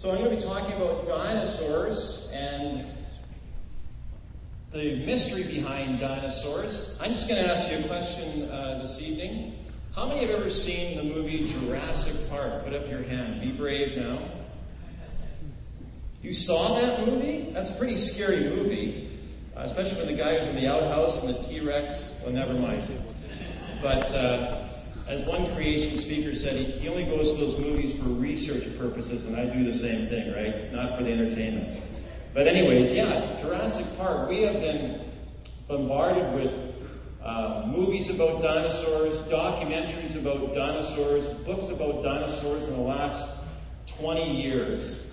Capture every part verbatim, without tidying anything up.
So I'm going to be talking about dinosaurs and the mystery behind dinosaurs. I'm just going to ask you a question uh, this evening. How many have ever seen the movie Jurassic Park? Put up your hand. Be brave now. You saw that movie? That's a pretty scary movie, uh, especially when the guy was in the outhouse and the T-Rex. Well, never mind. But uh, as one creation speaker said, he, he only goes to those movies for research purposes, and I do the same thing, right? Not for the entertainment. But anyways, yeah, Jurassic Park. We have been bombarded with uh, movies about dinosaurs, documentaries about dinosaurs, books about dinosaurs in the last twenty years.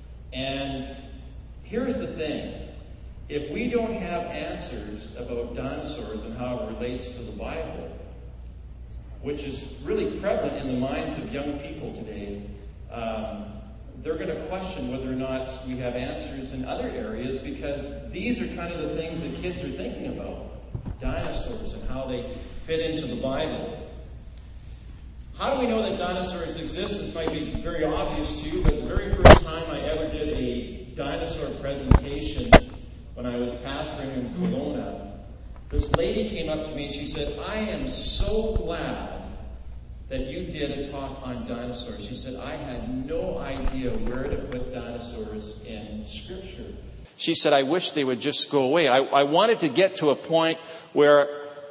And here's the thing. If we don't have answers about dinosaurs and how it relates to the Bible, which is really prevalent in the minds of young people today, um, they're going to question whether or not we have answers in other areas, because these are kind of the things that kids are thinking about. Dinosaurs and how they fit into the Bible. How do we know that dinosaurs exist? This might be very obvious to you, but the very first time I ever did a dinosaur presentation when I was pastoring in Kelowna, this lady came up to me and she said, "I am so glad that you did a talk on dinosaurs." She said, "I had no idea where to put dinosaurs in Scripture." She said, "I wish they would just go away. I, I wanted to get to a point where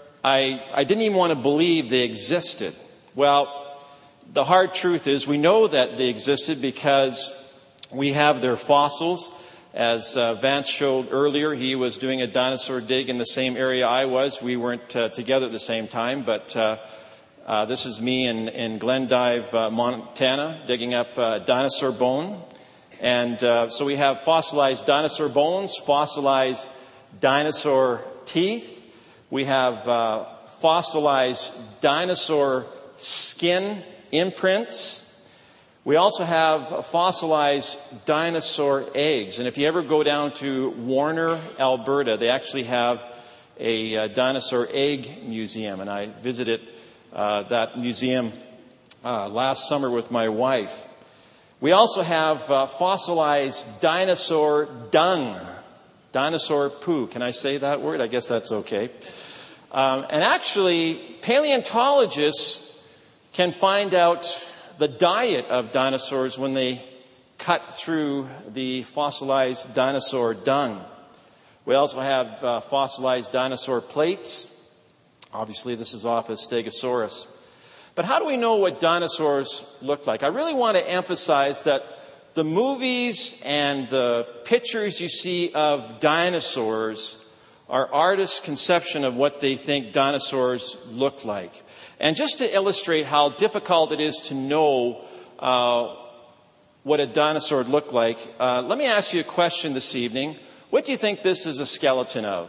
I, I didn't even want to believe they existed." Well, the hard truth is we know that they existed because we have their fossils. As uh, Vance showed earlier, he was doing a dinosaur dig in the same area I was. We weren't uh, together at the same time, but uh, uh, this is me in, in Glendive, uh, Montana, digging up uh, dinosaur bone. And uh, so we have fossilized dinosaur bones, fossilized dinosaur teeth. We have uh, fossilized dinosaur skin imprints. We also have fossilized dinosaur eggs. And if you ever go down to Warner, Alberta, they actually have a uh, dinosaur egg museum. And I visited uh, that museum uh, last summer with my wife. We also have uh, fossilized dinosaur dung, dinosaur poo. Can I say that word? I guess that's okay. Um, and actually, paleontologists can find out the diet of dinosaurs when they cut through the fossilized dinosaur dung. We also have uh, fossilized dinosaur plates. Obviously, this is off a Stegosaurus. But how do we know what dinosaurs look like? I really want to emphasize that the movies and the pictures you see of dinosaurs are artists' conception of what they think dinosaurs look like. And just to illustrate how difficult it is to know uh, what a dinosaur looked like, uh, let me ask you a question this evening. What do you think this is a skeleton of?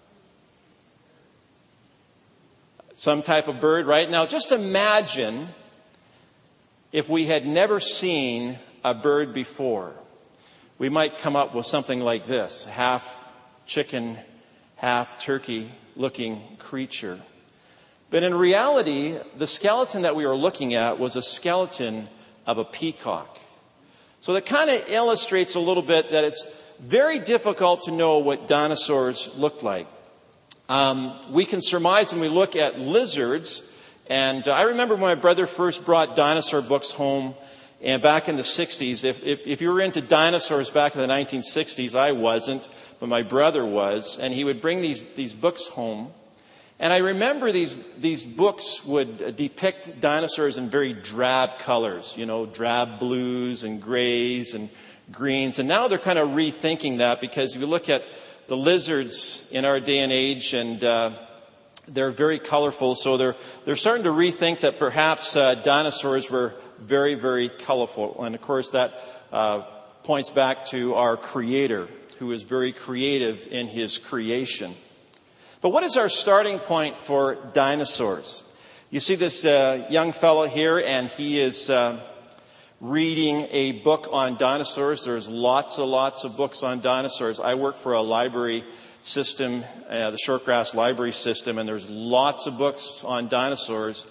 Some type of bird, right? Now, just imagine if we had never seen a bird before. We might come up with something like this: half chicken, half turkey looking creature. But in reality, the skeleton that we were looking at was a skeleton of a peacock. So that kind of illustrates a little bit that it's very difficult to know what dinosaurs looked like. Um, we can surmise when we look at lizards. And uh, I remember when my brother first brought dinosaur books home and back in the sixties. If, if, if you were into dinosaurs back in the nineteen sixties, I wasn't, but my brother was. And he would bring these, these books home. And I remember these these books would depict dinosaurs in very drab colors, you know, drab blues and grays and greens. And now they're kind of rethinking that, because if you look at the lizards in our day and age, and uh, they're very colorful. So they're they're starting to rethink that perhaps uh, dinosaurs were very, very colorful. And of course, that uh, points back to our Creator, who is very creative in His creation. But what is our starting point for dinosaurs? You see this uh, young fellow here, and he is uh, reading a book on dinosaurs. There's lots and lots of books on dinosaurs. I work for a library system, uh, the Shortgrass Library System, and there's lots of books on dinosaurs.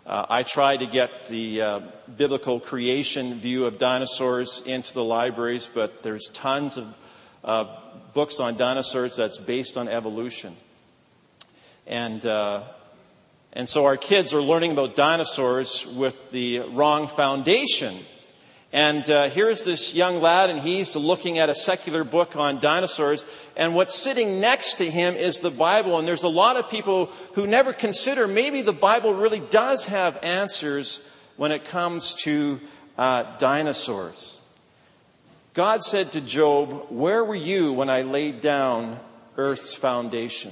Uh, I try to get the uh, biblical creation view of dinosaurs into the libraries, but there's tons of uh, books on dinosaurs that's based on evolution. And uh, and so our kids are learning about dinosaurs with the wrong foundation. And uh, here's this young lad, and he's looking at a secular book on dinosaurs. And what's sitting next to him is the Bible. And there's a lot of people who never consider maybe the Bible really does have answers when it comes to uh, dinosaurs. God said to Job, "Where were you when I laid down earth's foundation?"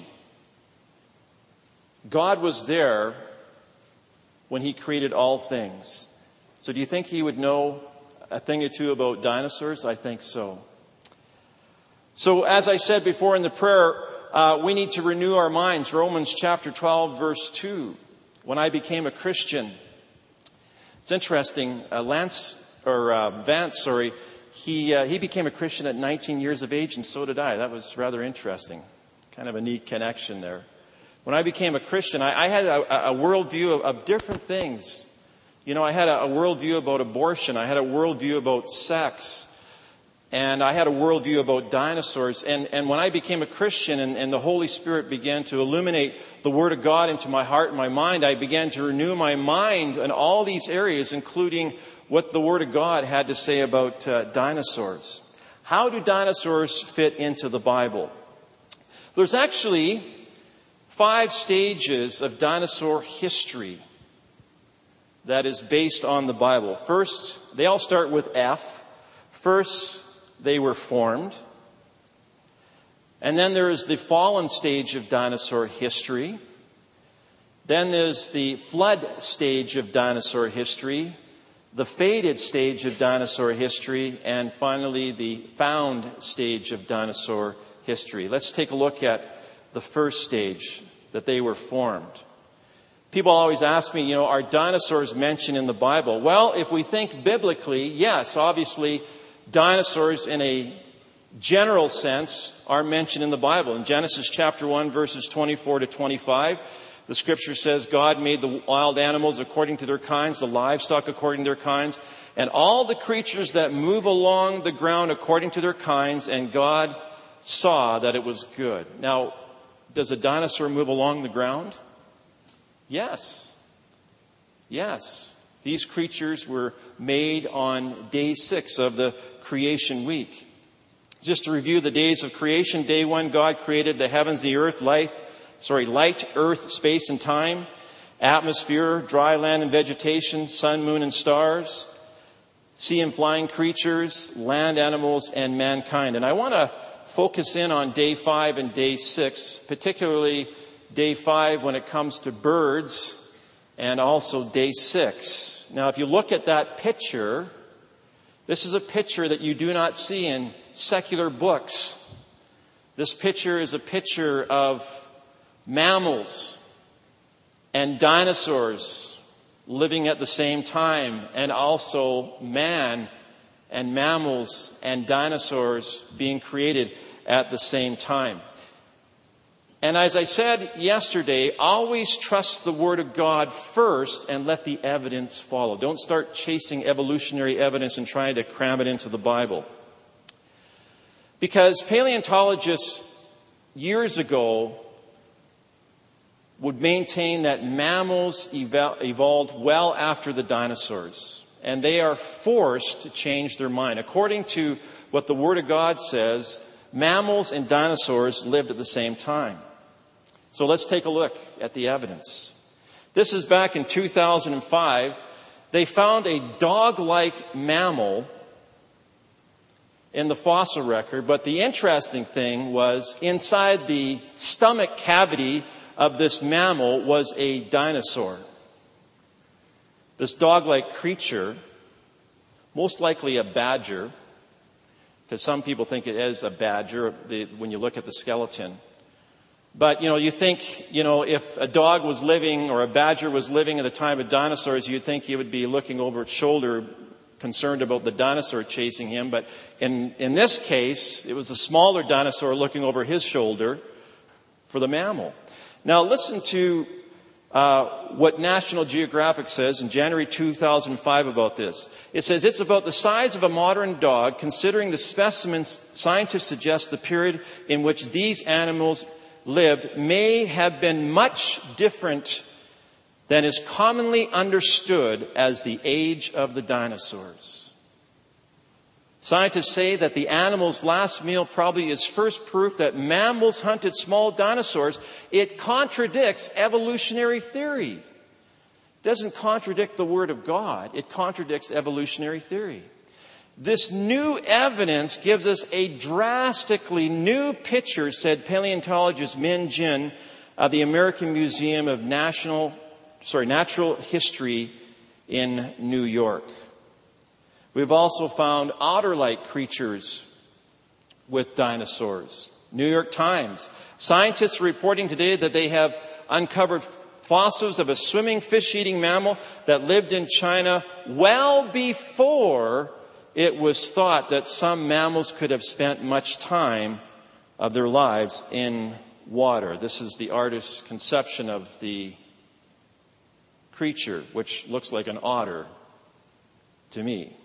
God was there when he created all things. So do you think he would know a thing or two about dinosaurs? I think so. So as I said before in the prayer, uh, we need to renew our minds. Romans chapter twelve, verse two. When I became a Christian, it's interesting. Uh, Lance or uh, Vance, sorry, he uh, he became a Christian at nineteen years of age, and so did I. That was rather interesting. Kind of a neat connection there. When I became a Christian, I, I had a, a worldview of, of different things. You know, I had a, a worldview about abortion. I had a worldview about sex. And I had a worldview about dinosaurs. And, and when I became a Christian and, and the Holy Spirit began to illuminate the Word of God into my heart and my mind, I began to renew my mind in all these areas, including what the Word of God had to say about uh, dinosaurs. How do dinosaurs fit into the Bible? There's actually five stages of dinosaur history that is based on the Bible. First, they all start with F. First, they were formed. And then there is the fallen stage of dinosaur history. Then there's the flood stage of dinosaur history, the faded stage of dinosaur history, and finally the found stage of dinosaur history. Let's take a look at the first stage, that they were formed. People always ask me, you know, are dinosaurs mentioned in the Bible? Well, if we think biblically, yes, obviously, dinosaurs in a general sense are mentioned in the Bible. In Genesis chapter one, verses twenty-four to twenty-five, the scripture says, God made the wild animals according to their kinds, the livestock according to their kinds, and all the creatures that move along the ground according to their kinds, and God saw that it was good. Now, does a dinosaur move along the ground? Yes. Yes. These creatures were made on day six of the creation week. Just to review the days of creation, day one, God created the heavens, the earth, light, sorry, light, earth, space, and time, atmosphere, dry land and vegetation, sun, moon, and stars, sea and flying creatures, land animals, and mankind. And I want to focus in on day five and day six, particularly day five when it comes to birds, and also day six. Now, if you look at that picture, this is a picture that you do not see in secular books. This picture is a picture of mammals and dinosaurs living at the same time, and also man and mammals and dinosaurs being created at the same time. And as I said yesterday, always trust the Word of God first and let the evidence follow. Don't start chasing evolutionary evidence and trying to cram it into the Bible. Because paleontologists years ago would maintain that mammals evolved well after the dinosaurs. And they are forced to change their mind. According to what the Word of God says, mammals and dinosaurs lived at the same time. So let's take a look at the evidence. This is back in two thousand five. They found a dog-like mammal in the fossil record. But the interesting thing was inside the stomach cavity of this mammal was a dinosaur. This dog-like creature, most likely a badger, because some people think it is a badger when you look at the skeleton. But, you know, you think, you know, if a dog was living or a badger was living at the time of dinosaurs, you'd think he would be looking over its shoulder, concerned about the dinosaur chasing him. But in, in this case, it was a smaller dinosaur looking over his shoulder for the mammal. Now, listen to uh, what National Geographic says in January two thousand five about this. It says, it's about the size of a modern dog. Considering the specimens, scientists suggest the period in which these animals lived may have been much different than is commonly understood as the age of the dinosaurs. Scientists say that the animal's last meal probably is first proof that mammals hunted small dinosaurs. It contradicts evolutionary theory. It doesn't contradict the Word of God. It contradicts evolutionary theory. This new evidence gives us a drastically new picture, said paleontologist Min Jin of the American Museum of National, sorry, Natural History in New York. We've also found otter-like creatures with dinosaurs. New York Times. Scientists are reporting today that they have uncovered fossils of a swimming fish-eating mammal that lived in China well before it was thought that some mammals could have spent much time of their lives in water. This is the artist's conception of the creature, which looks like an otter to me.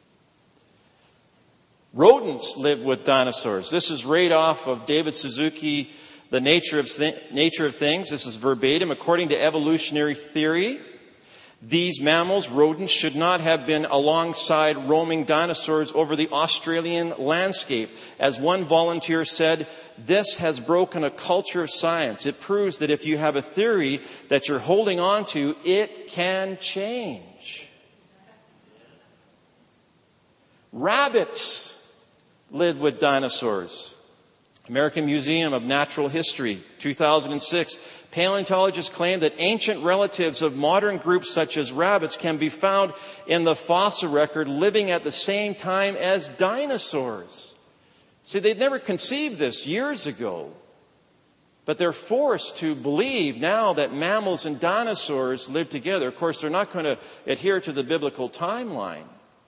Rodents live with dinosaurs. This is right off of David Suzuki, The Nature of, Th- Nature of Things. This is verbatim. According to evolutionary theory, these mammals, rodents, should not have been alongside roaming dinosaurs over the Australian landscape. As one volunteer said, this has broken a culture of science. It proves that if you have a theory that you're holding on to, it can change. Rabbits lived with dinosaurs. American Museum of Natural History, two thousand six. Paleontologists claim that ancient relatives of modern groups such as rabbits can be found in the fossil record living at the same time as dinosaurs. See, they'd never conceived this years ago, but they're forced to believe now that mammals and dinosaurs live together. Of course, they're not going to adhere to the biblical timeline.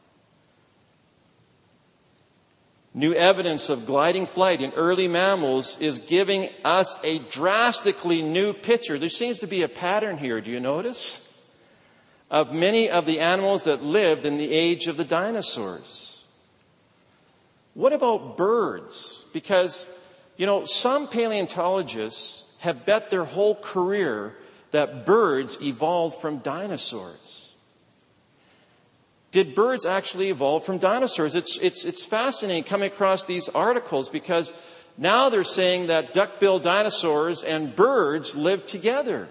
New evidence of gliding flight in early mammals is giving us a drastically new picture. There seems to be a pattern here, do you notice? Of many of the animals that lived in the age of the dinosaurs. What about birds? Because, you know, some paleontologists have bet their whole career that birds evolved from dinosaurs. Did birds actually evolve from dinosaurs? It's, it's, it's fascinating coming across these articles because now they're saying that duck-billed dinosaurs and birds live together.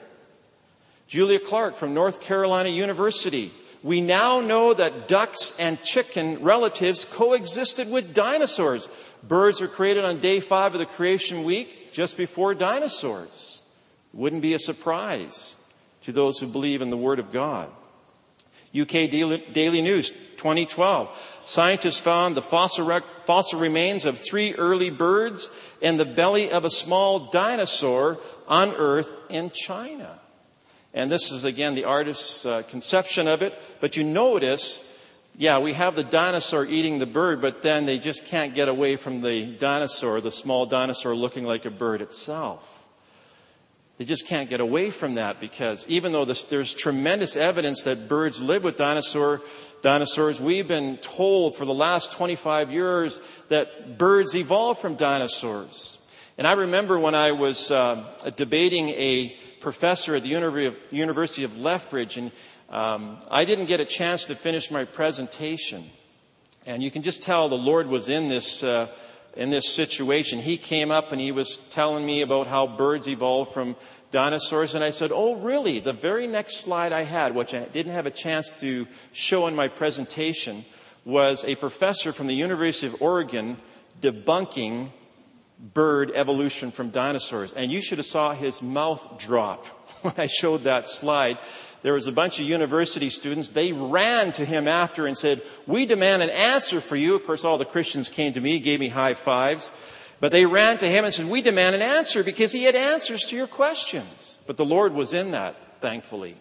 Julia Clark from North Carolina University. We now know that ducks and chicken relatives coexisted with dinosaurs. Birds were created on day five of the creation week, just before dinosaurs. Wouldn't be a surprise to those who believe in the Word of God. U K Daily News, twenty twelve. Scientists found the fossil, rec- fossil remains of three early birds in the belly of a small dinosaur unearthed in China. And this is, again, the artist's uh, conception of it. But you notice, yeah, we have the dinosaur eating the bird, but then they just can't get away from the dinosaur, the small dinosaur looking like a bird itself. They just can't get away from that because even though this, there's tremendous evidence that birds live with dinosaur, dinosaurs, we've been told for the last twenty-five years that birds evolved from dinosaurs. And I remember when I was uh, debating a professor at the University of Lethbridge, and um, I didn't get a chance to finish my presentation. And you can just tell the Lord was in this uh, in this situation. He came up and he was telling me about how birds evolved from dinosaurs. And I said, oh, really? The very next slide I had, which I didn't have a chance to show in my presentation, was a professor from the University of Oregon debunking bird evolution from dinosaurs. And you should have saw his mouth drop when I showed that slide. There was a bunch of university students. They ran to him after and said, we demand an answer for you. Of course, all the Christians came to me, gave me high fives. But they ran to him and said, we demand an answer because he had answers to your questions. But the Lord was in that, thankfully.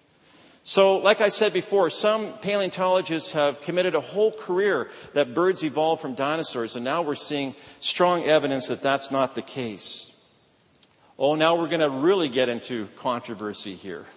So, like I said before, some paleontologists have committed a whole career that birds evolved from dinosaurs. And now we're seeing strong evidence that that's not the case. Oh, now we're going to really get into controversy here.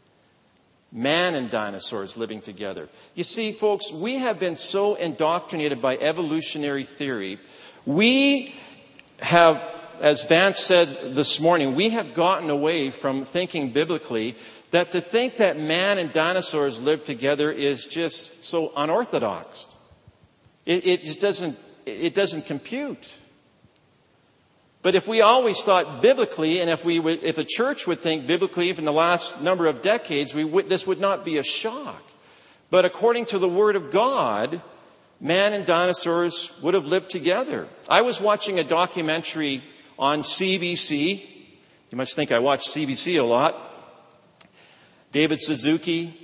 Man and dinosaurs living together. You see, folks, we have been so indoctrinated by evolutionary theory. We have, as Vance said this morning, we have gotten away from thinking biblically, that to think that man and dinosaurs live together is just so unorthodox. It, it just doesn't, it doesn't compute. But if we always thought biblically, and if we would, if the church would think biblically, even the last number of decades, we would, this would not be a shock. But according to the Word of God, man and dinosaurs would have lived together. I was watching a documentary on C B C. You must think I watch C B C a lot. David Suzuki,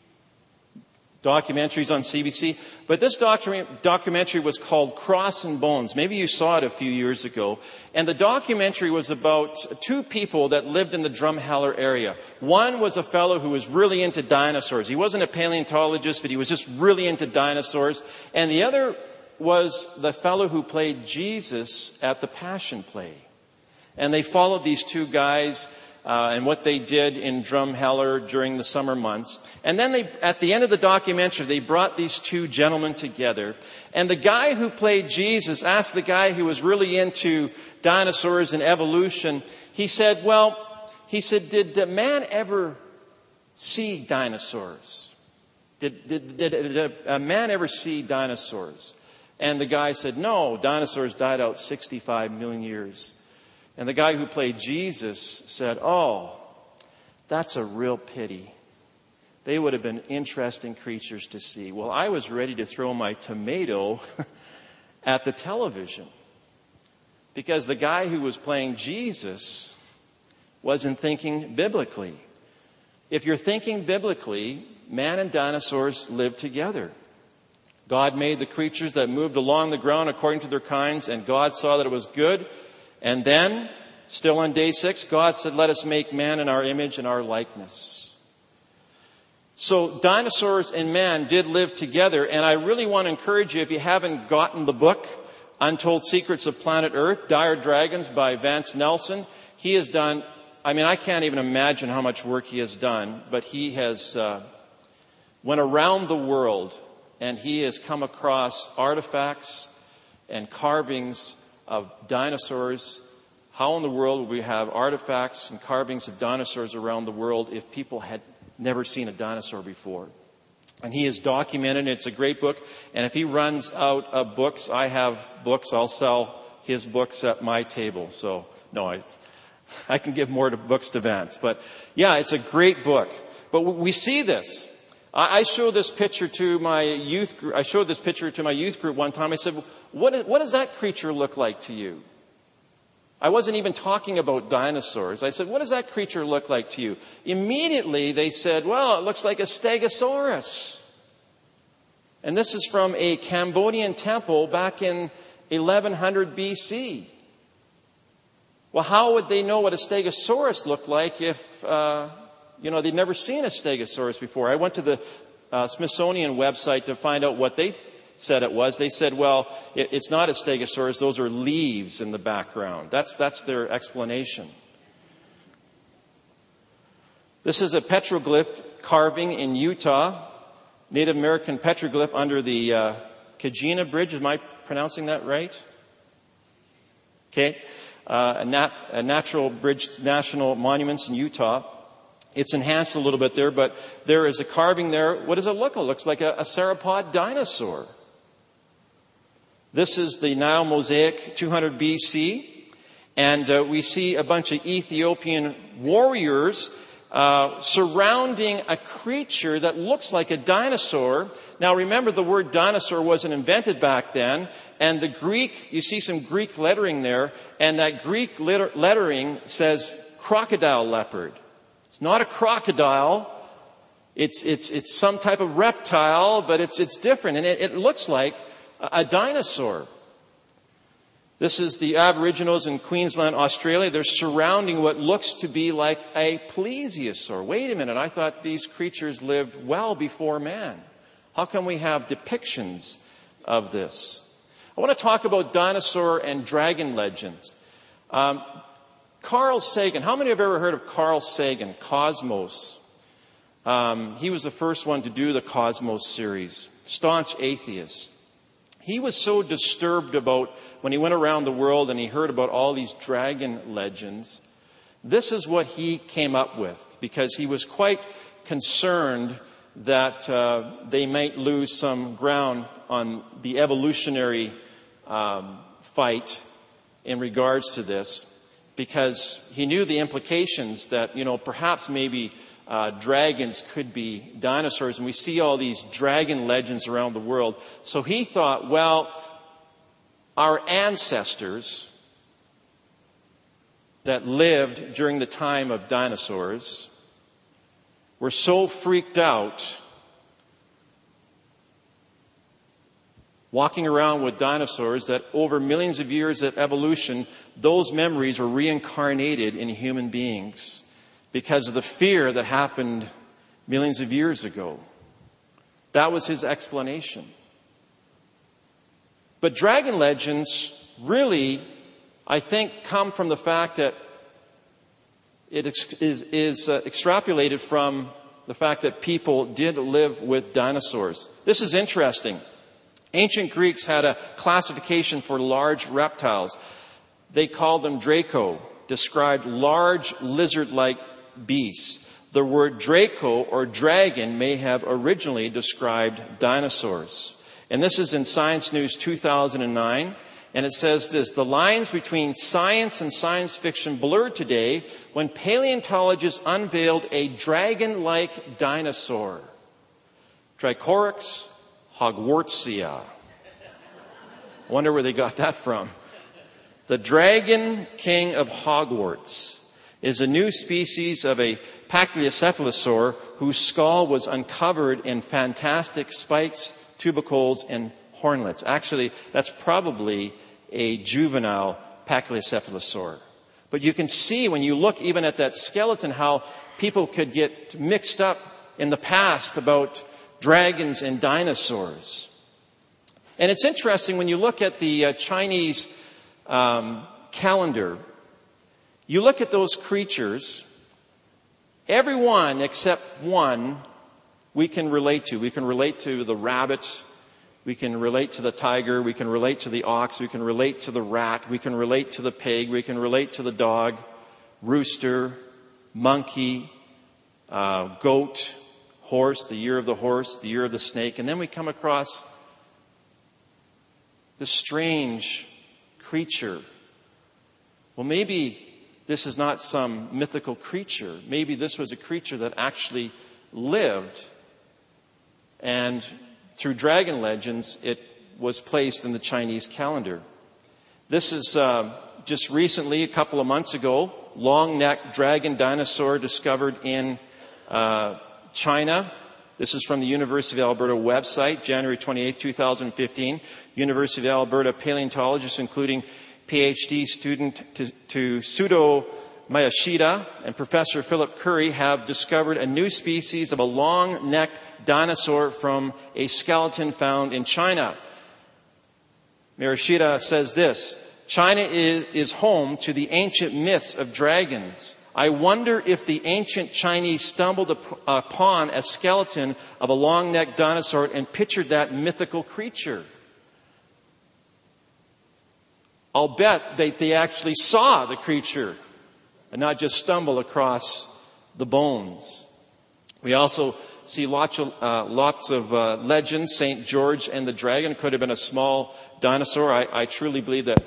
documentaries on C B C. But this docu- documentary was called Cross and Bones. Maybe you saw it a few years ago. And the documentary was about two people that lived in the Drumheller area. One was a fellow who was really into dinosaurs. He wasn't a paleontologist, but he was just really into dinosaurs. And the other was the fellow who played Jesus at the Passion Play. And they followed these two guys Uh, and what they did in Drumheller during the summer months. And then they, at the end of the documentary, they brought these two gentlemen together. And the guy who played Jesus asked the guy who was really into dinosaurs and evolution, he said, well, he said, did man ever see dinosaurs? Did, did, did, did a man ever see dinosaurs? And the guy said, no, dinosaurs died out sixty-five million years. And the guy who played Jesus said, oh, that's a real pity. They would have been interesting creatures to see. Well, I was ready to throw my tomato at the television because the guy who was playing Jesus wasn't thinking biblically. If you're thinking biblically, man and dinosaurs lived together. God made the creatures that moved along the ground according to their kinds, and God saw that it was good. And then, still on day six, God said, let us make man in our image and our likeness. So dinosaurs and man did live together. And I really want to encourage you, if you haven't gotten the book, Untold Secrets of Planet Earth, Dire Dragons by Vance Nelson. He has done, I mean, I can't even imagine how much work he has done. But he has uh, went around the world and he has come across artifacts and carvings of dinosaurs. How in the world would we have artifacts and carvings of dinosaurs around the world if people had never seen a dinosaur before? And he has documented it. It's a great book. And if he runs out of books, I have books. I'll sell his books at my table. So, no, I, I can give more to books to Vance. But, yeah, it's a great book. But we see this. I showed this picture to my youth group. I showed this picture to my youth group one time. I said, what, is, what does that creature look like to you? I wasn't even talking about dinosaurs. I said, what does that creature look like to you? Immediately they said, well, it looks like a stegosaurus. And this is from a Cambodian temple back in eleven hundred B C. Well, how would they know what a stegosaurus looked like if... Uh, You know, they'd never seen a stegosaurus before. I went to the uh, Smithsonian website to find out what they said it was. They said, well, it, it's not a stegosaurus. Those are leaves in the background. That's, that's their explanation. This is a petroglyph carving in Utah, Native American petroglyph under the uh, Kagina Bridge. Am I pronouncing that right? Okay. Uh, a, nat- a natural bridge, national monuments in Utah. It's enhanced a little bit there, but there is a carving there. What does it look like? It looks like a, a sauropod dinosaur. This is the Nile mosaic, two hundred B C. And uh, we see a bunch of Ethiopian warriors uh, surrounding a creature that looks like a dinosaur. Now remember, the word dinosaur wasn't invented back then. And the Greek, you see some Greek lettering there. And that Greek letter- lettering says crocodile leopard. It's not a crocodile. It's, it's, it's some type of reptile, but it's, it's different. And it, it looks like a, a dinosaur. This is the Aboriginals in Queensland, Australia. They're surrounding what looks to be like a plesiosaur. Wait a minute. I thought these creatures lived well before man. How come we have depictions of this? I want to talk about dinosaur and dragon legends. Um, Carl Sagan. How many have ever heard of Carl Sagan? Cosmos. Um, he was the first one to do the Cosmos series. Staunch atheist. He was so disturbed about when he went around the world and he heard about all these dragon legends. This is what he came up with, because he was quite concerned that uh, they might lose some ground on the evolutionary um, fight in regards to this, because he knew the implications that, you know, perhaps maybe uh, dragons could be dinosaurs, and we see all these dragon legends around the world. So he thought, well, our ancestors that lived during the time of dinosaurs were so freaked out walking around with dinosaurs that over millions of years of evolution, those memories were reincarnated in human beings because of the fear that happened millions of years ago. That was his explanation. But dragon legends really, I think, come from the fact that it is, is uh, extrapolated from the fact that people did live with dinosaurs. This is interesting. Ancient Greeks had a classification for large reptiles. They called them Draco, described large lizard-like beasts. The word Draco or dragon may have originally described dinosaurs. And this is in Science News two thousand nine. And it says this: the lines between science and science fiction blurred today when paleontologists unveiled a dragon-like dinosaur, Tricorex hogwartsia. I wonder where they got that from. The dragon king of Hogwarts is a new species of a Pachycephalosaur whose skull was uncovered in fantastic spikes, tubercles, and hornlets. Actually, that's probably a juvenile Pachycephalosaur. But you can see when you look even at that skeleton how people could get mixed up in the past about dragons and dinosaurs. And it's interesting when you look at the uh, Chinese um, calendar, you look at those creatures, every one except one we can relate to. We can relate to the rabbit. We can relate to the tiger. We can relate to the ox. We can relate to the rat. We can relate to the pig. We can relate to the dog, rooster, monkey, uh, goat, horse, the year of the horse, the year of the snake. And then we come across this strange creature. Well, maybe this is not some mythical creature. Maybe this was a creature that actually lived, and through dragon legends, it was placed in the Chinese calendar. This is uh, just recently, a couple of months ago, long-necked dragon dinosaur discovered in uh, China. This is from the University of Alberta website, January twenty-eighth, twenty fifteen. University of Alberta paleontologists, including PhD student to, to Sudo Miyashita and Professor Philip Curry, have discovered a new species of a long-necked dinosaur from a skeleton found in China. Miyashita says this: China is, is home to the ancient myths of dragons. I wonder if the ancient Chinese stumbled up, upon a skeleton of a long-necked dinosaur and pictured that mythical creature. I'll bet they, they actually saw the creature and not just stumble across the bones. We also see lots of, uh, lots of uh, legends. Saint George and the dragon could have been a small dinosaur. I, I truly believe that.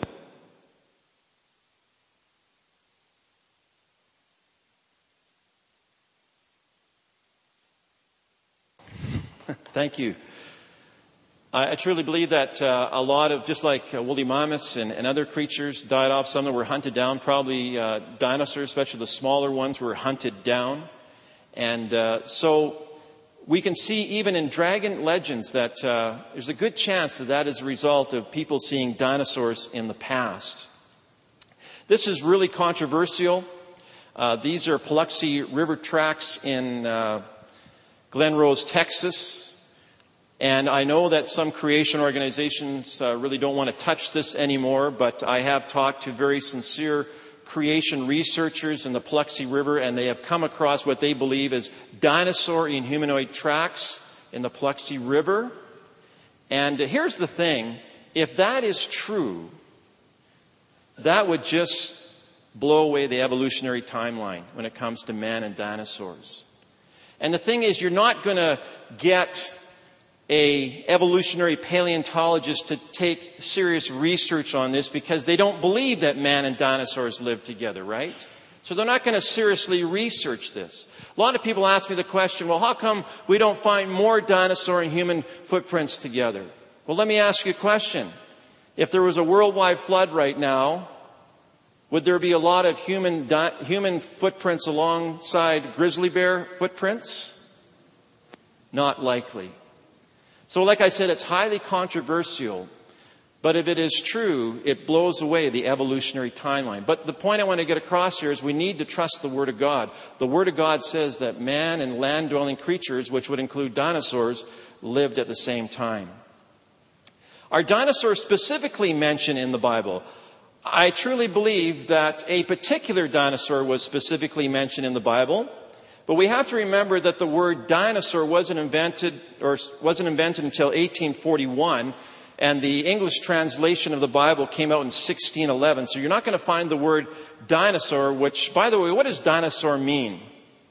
Thank you. I, I truly believe that uh, a lot of, just like uh, woolly mammoths and, and other creatures died off, some that were hunted down, probably uh, dinosaurs, especially the smaller ones, were hunted down. And uh, so we can see even in dragon legends that uh, there's a good chance that that is a result of people seeing dinosaurs in the past. This is really controversial. Uh, these are Paluxy River tracks in uh, Glen Rose, Texas. And I know that some creation organizations uh, really don't want to touch this anymore, but I have talked to very sincere creation researchers in the Paluxy River, and they have come across what they believe is dinosaur and humanoid tracks in the Paluxy River. And here's the thing. If that is true, that would just blow away the evolutionary timeline when it comes to man and dinosaurs. And the thing is, you're not going to get a evolutionary paleontologist to take serious research on this because they don't believe that man and dinosaurs lived together, right? So they're not going to seriously research this. A lot of people ask me the question, well, how come we don't find more dinosaur and human footprints together? Well, let me ask you a question. If there was a worldwide flood right now, would there be a lot of human di- human footprints alongside grizzly bear footprints? Not likely. So like I said, it's highly controversial. But if it is true, it blows away the evolutionary timeline. But the point I want to get across here is we need to trust the Word of God. The Word of God says that man and land-dwelling creatures, which would include dinosaurs, lived at the same time. Are dinosaurs specifically mentioned in the Bible? I truly believe that a particular dinosaur was specifically mentioned in the Bible. But we have to remember that the word dinosaur wasn't invented or wasn't invented until eighteen forty-one. And the English translation of the Bible came out in sixteen eleven. So you're not going to find the word dinosaur, which, by the way, what does dinosaur mean?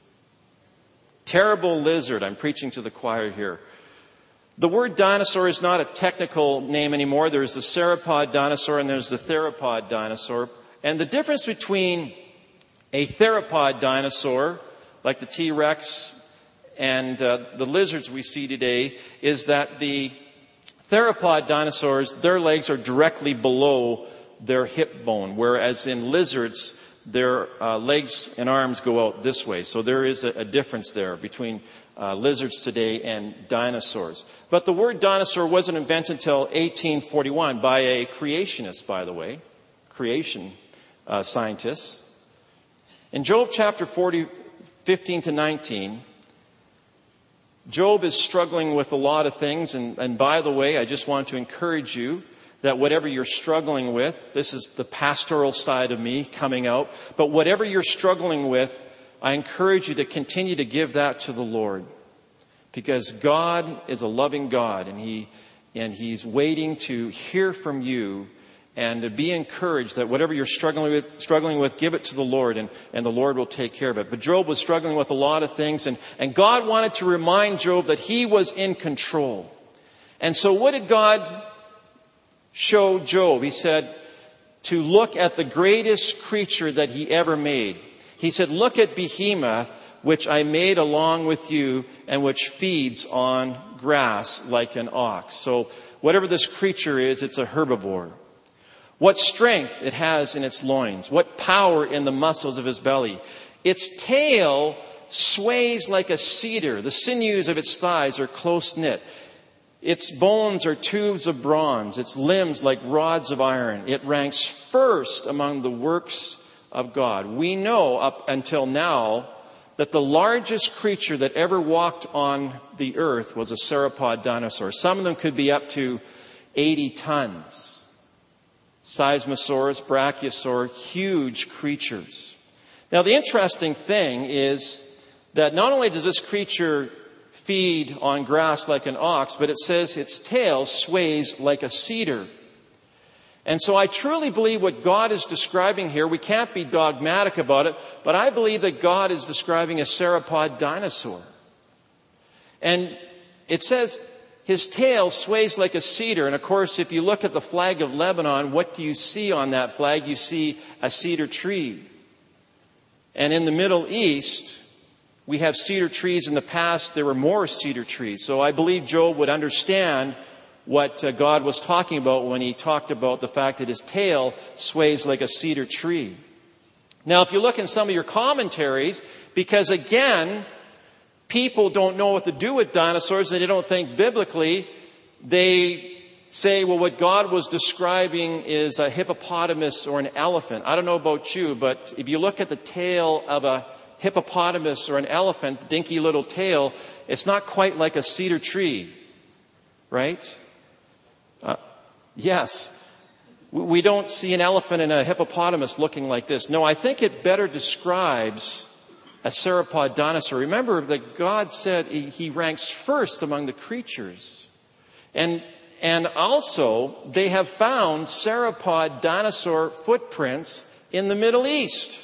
Terrible lizard. I'm preaching to the choir here. The word dinosaur is not a technical name anymore. There's the sauropod dinosaur and there's the theropod dinosaur. And the difference between a theropod dinosaur, like the T-Rex and uh, the lizards we see today, is that the theropod dinosaurs, their legs are directly below their hip bone, whereas in lizards, their uh, legs and arms go out this way. So there is a, a difference there between uh, lizards today and dinosaurs. But the word dinosaur wasn't invented until eighteen forty-one by a creationist, by the way, creation uh, scientists. In Job chapter forty, fifteen to nineteen, Job is struggling with a lot of things. And, and by the way, I just want to encourage you that whatever you're struggling with, this is the pastoral side of me coming out, but whatever you're struggling with, I encourage you to continue to give that to the Lord. Because God is a loving God, and He and He's waiting to hear from you and to be encouraged that whatever you're struggling with, struggling with, give it to the Lord, and, and the Lord will take care of it. But Job was struggling with a lot of things, and, and God wanted to remind Job that He was in control. And so what did God show Job? He said to look at the greatest creature that He ever made. He said, look at Behemoth, which I made along with you, and which feeds on grass like an ox. So whatever this creature is, it's a herbivore. What strength it has in its loins. What power in the muscles of his belly. Its tail sways like a cedar. The sinews of its thighs are close knit. Its bones are tubes of bronze. Its limbs like rods of iron. It ranks first among the works of God. We know up until now that the largest creature that ever walked on the earth was a sauropod dinosaur. Some of them could be up to eighty tons. Seismosaurus, Brachiosaur, huge creatures. Now, the interesting thing is that not only does this creature feed on grass like an ox, but it says its tail sways like a cedar. And so I truly believe what God is describing here, we can't be dogmatic about it, but I believe that God is describing a sauropod dinosaur. And it says his tail sways like a cedar. And of course, if you look at the flag of Lebanon, what do you see on that flag? You see a cedar tree. And in the Middle East, we have cedar trees. In the past, there were more cedar trees. So I believe Job would understand what uh, God was talking about when he talked about the fact that his tail sways like a cedar tree. Now, if you look in some of your commentaries, because again, people don't know what to do with dinosaurs and they don't think biblically, they say, well, what God was describing is a hippopotamus or an elephant. I don't know about you, but if you look at the tail of a hippopotamus or an elephant, the dinky little tail, it's not quite like a cedar tree, right? Uh, yes. We don't see an elephant and a hippopotamus looking like this. No, I think it better describes a sauropod dinosaur. Remember that God said he ranks first among the creatures. And, and also, they have found sauropod dinosaur footprints in the Middle East.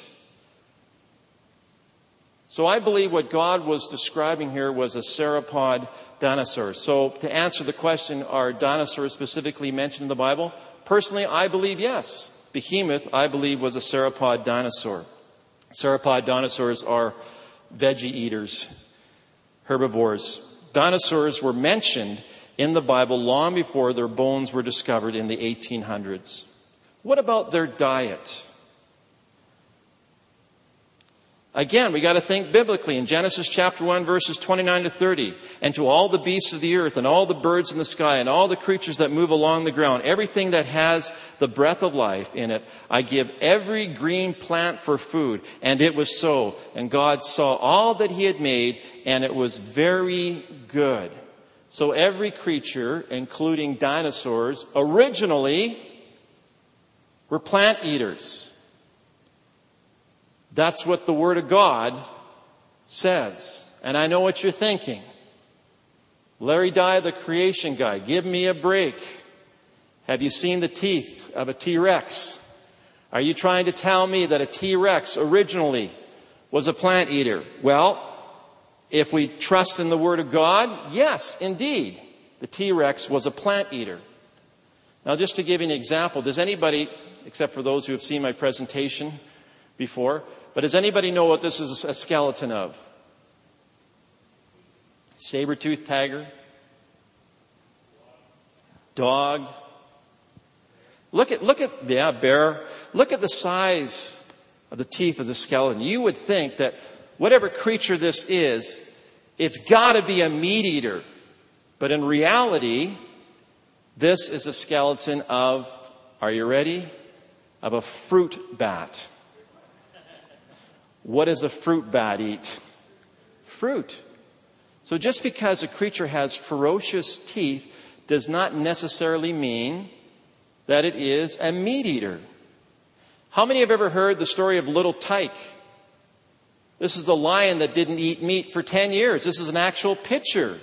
So I believe what God was describing here was a sauropod dinosaur. So to answer the question, are dinosaurs specifically mentioned in the Bible? Personally, I believe yes. Behemoth, I believe, was a sauropod dinosaur. Sauropod dinosaurs are veggie eaters, herbivores. Dinosaurs were mentioned in the Bible long before their bones were discovered in the eighteen hundreds. What about their diet? Again, we got to think biblically. In Genesis chapter one, verses twenty-nine to thirty, and to all the beasts of the earth, and all the birds in the sky, and all the creatures that move along the ground, everything that has the breath of life in it, I give every green plant for food. And it was so. And God saw all that he had made, and it was very good. So every creature, including dinosaurs, originally were plant eaters. That's what the Word of God says. And I know what you're thinking. Larry Dye, the creation guy, give me a break. Have you seen the teeth of a T-Rex? Are you trying to tell me that a T-Rex originally was a plant eater? Well, if we trust in the Word of God, yes, indeed, the T-Rex was a plant eater. Now, just to give you an example, does anybody, except for those who have seen my presentation before, but does anybody know what this is a skeleton of? Saber-toothed tiger? Dog? Look at, look at, yeah, bear. Look at the size of the teeth of the skeleton. You would think that whatever creature this is, it's got to be a meat eater. But in reality, this is a skeleton of, are you ready? Of a fruit bat. What does a fruit bat eat? Fruit. So just because a creature has ferocious teeth does not necessarily mean that it is a meat eater. How many have ever heard the story of Little Tyke? This is a lion that didn't eat meat for ten years. This is an actual picture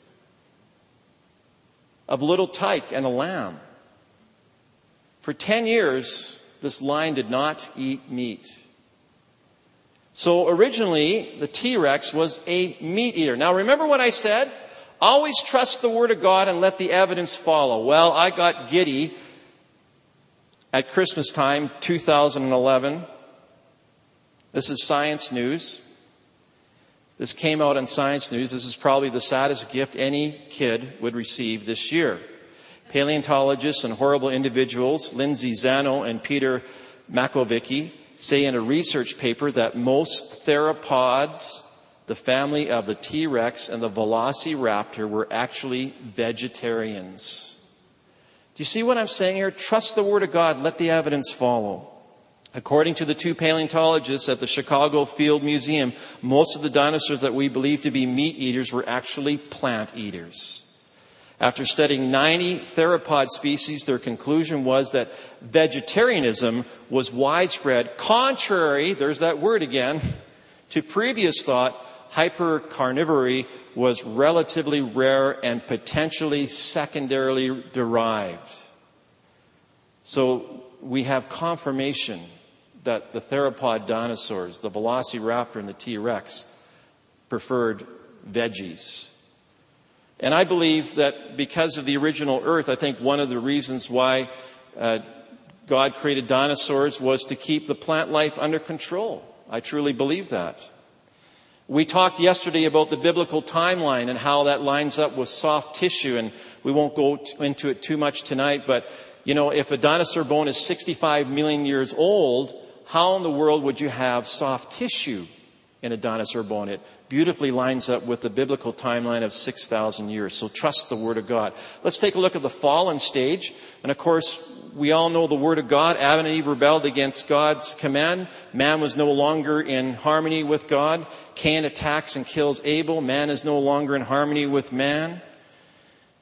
of Little Tyke and a lamb. For ten years, this lion did not eat meat. So originally, the T-Rex was a meat eater. Now remember what I said? Always trust the Word of God and let the evidence follow. Well, I got giddy at Christmas time, two thousand eleven. This is Science News. This came out on Science News. This is probably the saddest gift any kid would receive this year. Paleontologists and horrible individuals, Lindsay Zano and Peter Makovicki, say in a research paper that most theropods, the family of the T-Rex and the Velociraptor, were actually vegetarians. Do you see what I'm saying here? Trust the Word of God. Let the evidence follow. According to the two paleontologists at the Chicago Field Museum, most of the dinosaurs that we believe to be meat eaters were actually plant eaters. After studying ninety theropod species, their conclusion was that vegetarianism was widespread, contrary, there's that word again, to previous thought. Hypercarnivory was relatively rare and potentially secondarily derived. So we have confirmation that the theropod dinosaurs, the Velociraptor and the T-Rex, preferred veggies. And I believe that because of the original earth, I think one of the reasons why uh, God created dinosaurs was to keep the plant life under control. I truly believe that. We talked yesterday about the biblical timeline and how that lines up with soft tissue, and we won't go t- into it too much tonight, but you know, if a dinosaur bone is sixty-five million years old, how in the world would you have soft tissue in a dinosaur bone? It beautifully lines up with the biblical timeline of six thousand years. So trust the Word of God. Let's take a look at the fallen stage. And of course, we all know the Word of God. Adam and Eve rebelled against God's command. Man was no longer in harmony with God. Cain attacks and kills Abel. Man is no longer in harmony with man.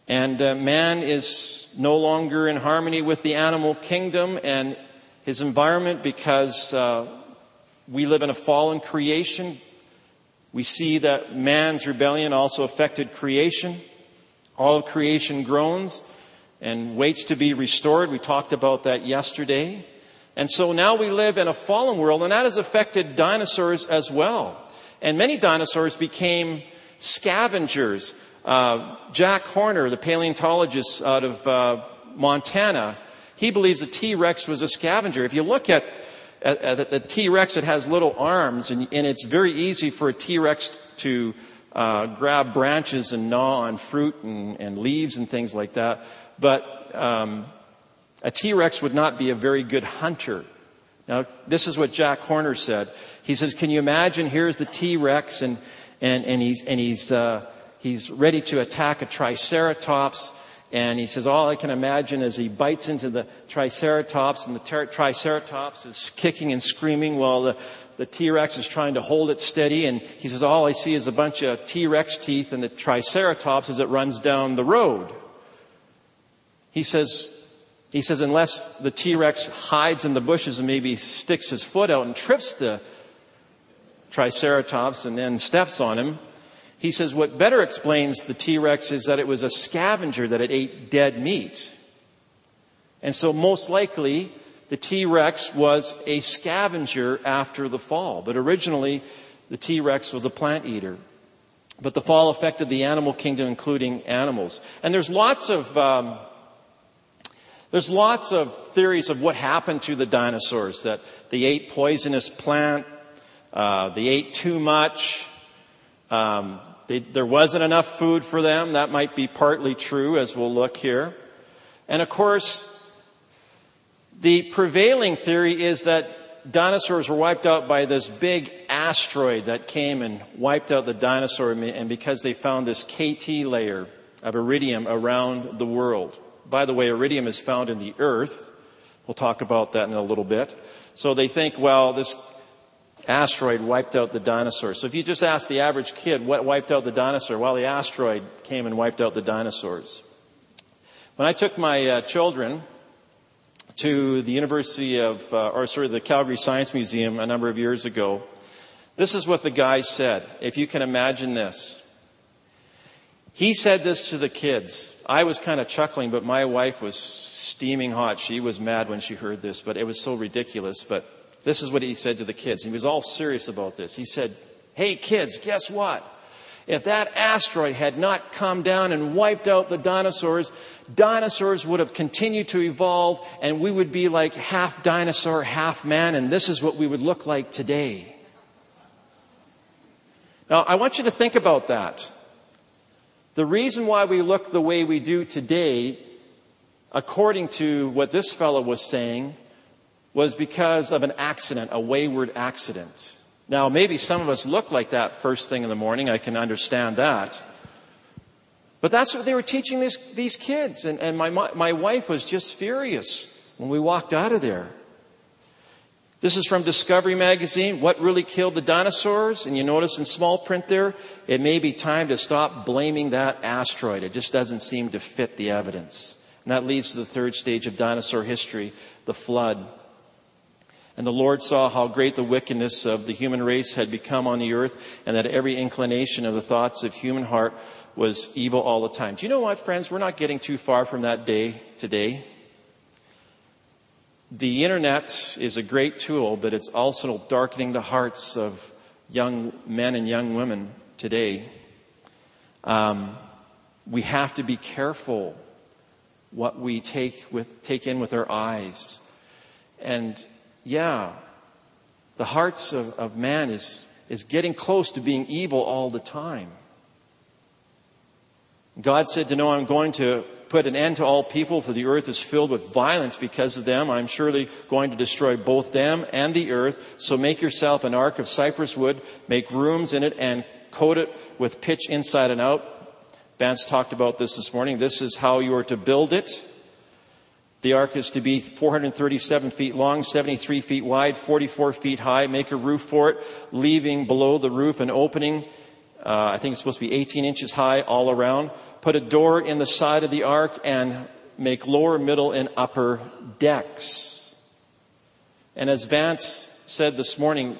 And uh, man is no longer in harmony with the animal kingdom and his environment because uh, we live in a fallen creation. We see that man's rebellion also affected creation. All of creation groans and waits to be restored. We talked about that yesterday. And so now we live in a fallen world, and that has affected dinosaurs as well. And many dinosaurs became scavengers. Uh, Jack Horner, the paleontologist out of uh, Montana, he believes the T-Rex was a scavenger. If you look at, at, at the T-Rex, it has little arms, and, and it's very easy for a T-Rex to uh, grab branches and gnaw on fruit and, and leaves and things like that. But um, a T-Rex would not be a very good hunter. Now, this is what Jack Horner said. He says, can you imagine, here's the T-Rex, and, and, and he's, and he's, uh, he's ready to attack a Triceratops. And he says, all I can imagine is he bites into the Triceratops, and the ter- Triceratops is kicking and screaming while the, the T-Rex is trying to hold it steady. And he says, all I see is a bunch of T-Rex teeth and the Triceratops as it runs down the road. He says, he says, unless the T-Rex hides in the bushes and maybe sticks his foot out and trips the Triceratops and then steps on him, he says what better explains the T-Rex is that it was a scavenger, that it ate dead meat. And so most likely the T-Rex was a scavenger after the fall. But originally the T-Rex was a plant eater. But the fall affected the animal kingdom, including animals. And there's lots of um, there's lots of theories of what happened to the dinosaurs, that they ate poisonous plant, uh, they ate too much, um, They, there wasn't enough food for them. That might be partly true, as we'll look here. And of course, the prevailing theory is that dinosaurs were wiped out by this big asteroid that came and wiped out the dinosaur, and because they found this K T layer of iridium around the world. By the way, iridium is found in the earth. We'll talk about that in a little bit. So they think, well, this asteroid wiped out the dinosaurs. So if you just ask the average kid what wiped out the dinosaur, well, the asteroid came and wiped out the dinosaurs. When I took my uh, children to the University of, uh, or sorry, the Calgary Science Museum a number of years ago, this is what the guy said, if you can imagine this. He said this to the kids. I was kind of chuckling, but my wife was steaming hot. She was mad when she heard this, but it was so ridiculous. But this is what he said to the kids. He was all serious about this. He said, hey, kids, guess what? If that asteroid had not come down and wiped out the dinosaurs, dinosaurs would have continued to evolve, and we would be like half dinosaur, half man, and this is what we would look like today. Now, I want you to think about that. The reason why we look the way we do today, according to what this fellow was saying, was because of an accident, a wayward accident. Now, maybe some of us look like that first thing in the morning. I can understand that. But that's what they were teaching this, these kids. And, and my, my wife was just furious when we walked out of there. This is from Discovery Magazine, What Really Killed the Dinosaurs? And you notice in small print there, it may be time to stop blaming that asteroid. It just doesn't seem to fit the evidence. And that leads to the third stage of dinosaur history, the flood. And the Lord saw how great the wickedness of the human race had become on the earth, and that every inclination of the thoughts of human heart was evil all the time. Do you know what, friends? We're not getting too far from that day today. The internet is a great tool, but it's also darkening the hearts of young men and young women today. Um, we have to be careful what we take with take in with our eyes. And yeah, the hearts of, of man is, is getting close to being evil all the time. God said to Noah, I'm going to put an end to all people, for the earth is filled with violence because of them. I'm surely going to destroy both them and the earth. So make yourself an ark of cypress wood, make rooms in it, and coat it with pitch inside and out. Vance talked about this this morning. This is how you are to build it. The ark is to be four hundred thirty-seven feet long, seventy-three feet wide, forty-four feet high. Make a roof for it, leaving below the roof an opening. Uh, I think it's supposed to be eighteen inches high all around. put a door in the side of the ark, and make lower, middle, and upper decks. And as Vance said this morning,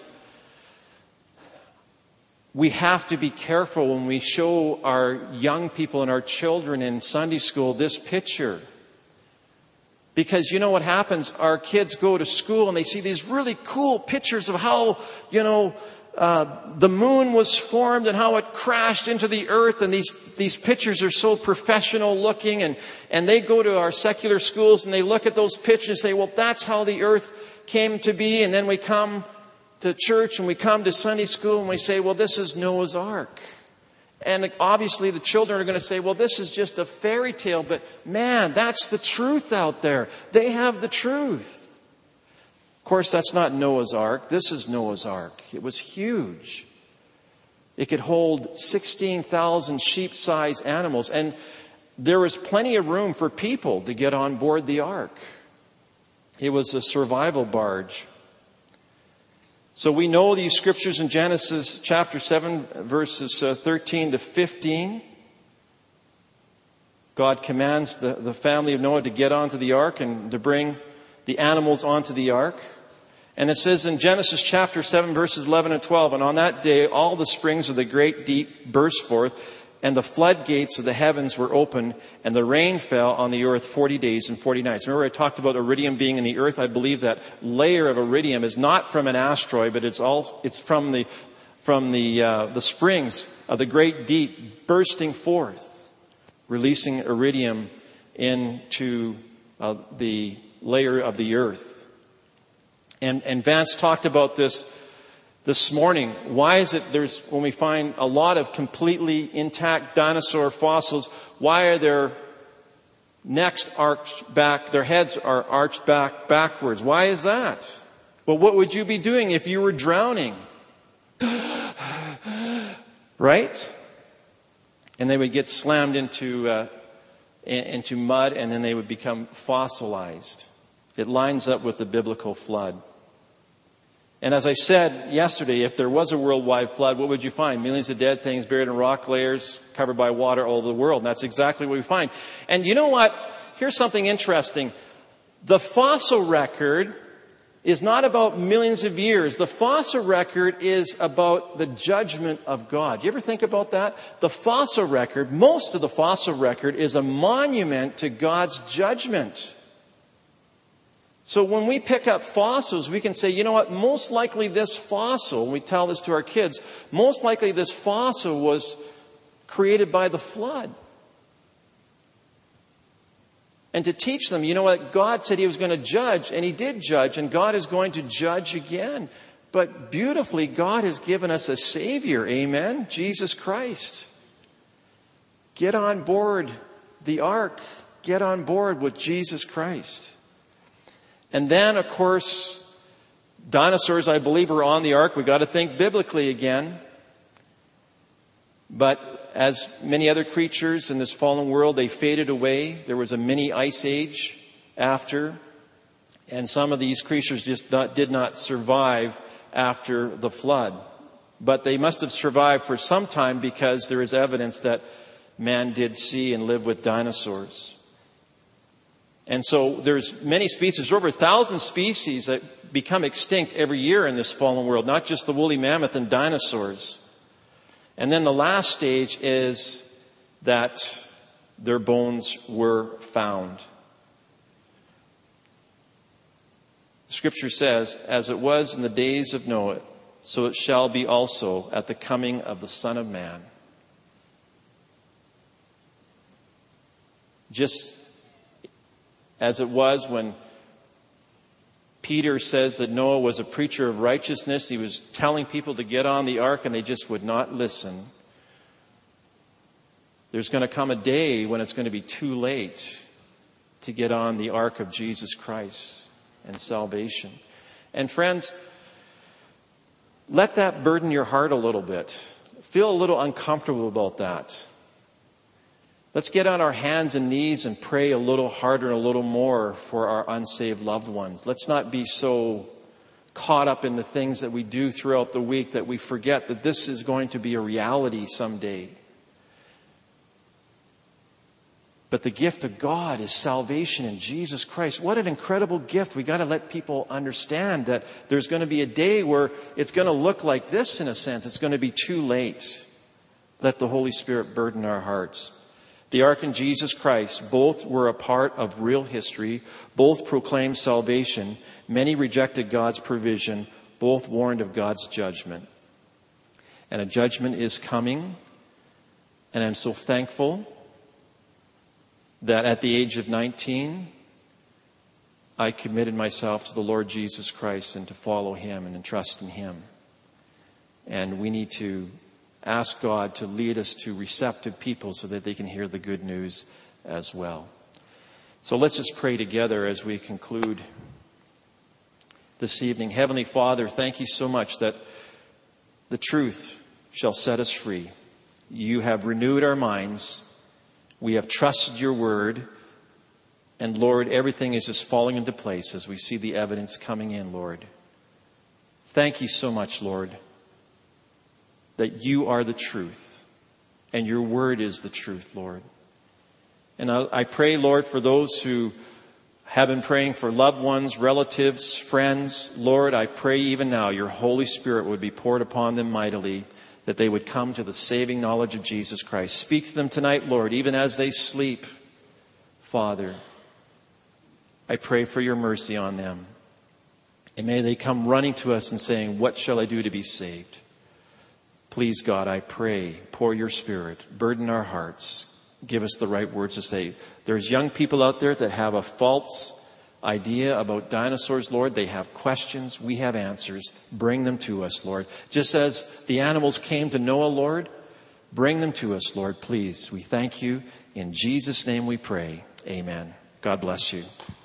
we have to be careful when we show our young people and our children in Sunday school this picture. Because you know what happens? Our kids go to school and they see these really cool pictures of how, you know, uh, the moon was formed and how it crashed into the earth. And these, these pictures are so professional looking. And, and they go to our secular schools and they look at those pictures and say, well, that's how the earth came to be. And then we come to church and we come to Sunday school and we say, well, this is Noah's Ark. And obviously the children are going to say, well, this is just a fairy tale. But man, that's the truth out there. They have the truth. Of course, that's not Noah's Ark. This is Noah's Ark. It was huge. It could hold sixteen thousand sheep-sized animals. And there was plenty of room for people to get on board the ark. It was a survival barge. So we know these scriptures in Genesis chapter seven, verses thirteen to fifteen. God commands the, the family of Noah to get onto the ark and to bring the animals onto the ark. And it says in Genesis chapter seven, verses eleven and twelve, and on that day all the springs of the great deep burst forth, and the floodgates of the heavens were opened, and the rain fell on the earth forty days and forty nights. Remember I talked about iridium being in the earth? I believe that layer of iridium is not from an asteroid, but it's all it's from the from the uh, the springs of the great deep bursting forth, releasing iridium into uh, the layer of the earth. And and Vance talked about this this morning. Why is it there's, when we find a lot of completely intact dinosaur fossils, why are their necks arched back, their heads are arched back backwards? Why is that? Well, what would you be doing if you were drowning? Right? And they would get slammed into, uh, into mud, and then they would become fossilized. It lines up with the biblical flood. And as I said yesterday, if there was a worldwide flood, what would you find? Millions of dead things buried in rock layers, covered by water all over the world. And that's exactly what we find. And you know what? Here's something interesting. The fossil record is not about millions of years. The fossil record is about the judgment of God. You ever think about that? The fossil record, most of the fossil record is a monument to God's judgment. So when we pick up fossils, we can say, you know what, most likely this fossil, we tell this to our kids, most likely this fossil was created by the flood. And to teach them, you know what, God said He was going to judge, and He did judge, and God is going to judge again. But beautifully, God has given us a Savior, amen? Jesus Christ. Get on board the ark. Get on board with Jesus Christ. And then, of course, dinosaurs, I believe, were on the ark. We've got to think biblically again. But as many other creatures in this fallen world, they faded away. There was a mini ice age after. And some of these creatures just not, did not survive after the flood. But they must have survived for some time, because there is evidence that man did see and live with dinosaurs. And so there's many species, over a thousand species that become extinct every year in this fallen world, not just the woolly mammoth and dinosaurs. And then the last stage is that their bones were found. Scripture says, as it was in the days of Noah, so it shall be also at the coming of the Son of Man. Just as it was when Peter says that Noah was a preacher of righteousness, he was telling people to get on the ark and they just would not listen. There's going to come a day when it's going to be too late to get on the ark of Jesus Christ and salvation. And friends, let that burden your heart a little bit. Feel a little uncomfortable about that. Let's get on our hands and knees and pray a little harder and a little more for our unsaved loved ones. Let's not be so caught up in the things that we do throughout the week that we forget that this is going to be a reality someday. But the gift of God is salvation in Jesus Christ. What an incredible gift. We got to let people understand that there's going to be a day where it's going to look like this in a sense. It's going to be too late. Let the Holy Spirit burden our hearts. The Ark and Jesus Christ, both were a part of real history. Both proclaimed salvation. Many rejected God's provision. Both warned of God's judgment. And a judgment is coming. And I'm so thankful that at the age of nineteen, I committed myself to the Lord Jesus Christ and to follow Him and trust in Him. And we need to ask God to lead us to receptive people so that they can hear the good news as well. So let's just pray together as we conclude this evening. Heavenly Father, thank you so much that the truth shall set us free. You have renewed our minds. We have trusted your word. And Lord, everything is just falling into place as we see the evidence coming in, Lord. Thank you so much, Lord, that you are the truth and your word is the truth, Lord. And I, I pray, Lord, for those who have been praying for loved ones, relatives, friends. Lord, I pray even now your Holy Spirit would be poured upon them mightily, that they would come to the saving knowledge of Jesus Christ. Speak to them tonight, Lord, even as they sleep. Father, I pray for your mercy on them. And may they come running to us and saying, what shall I do to be saved? Please, God, I pray, pour your Spirit, burden our hearts, give us the right words to say. There's young people out there that have a false idea about dinosaurs, Lord. They have questions. We have answers. Bring them to us, Lord. Just as the animals came to Noah, Lord, bring them to us, Lord, please. We thank you. In Jesus' name we pray. Amen. God bless you.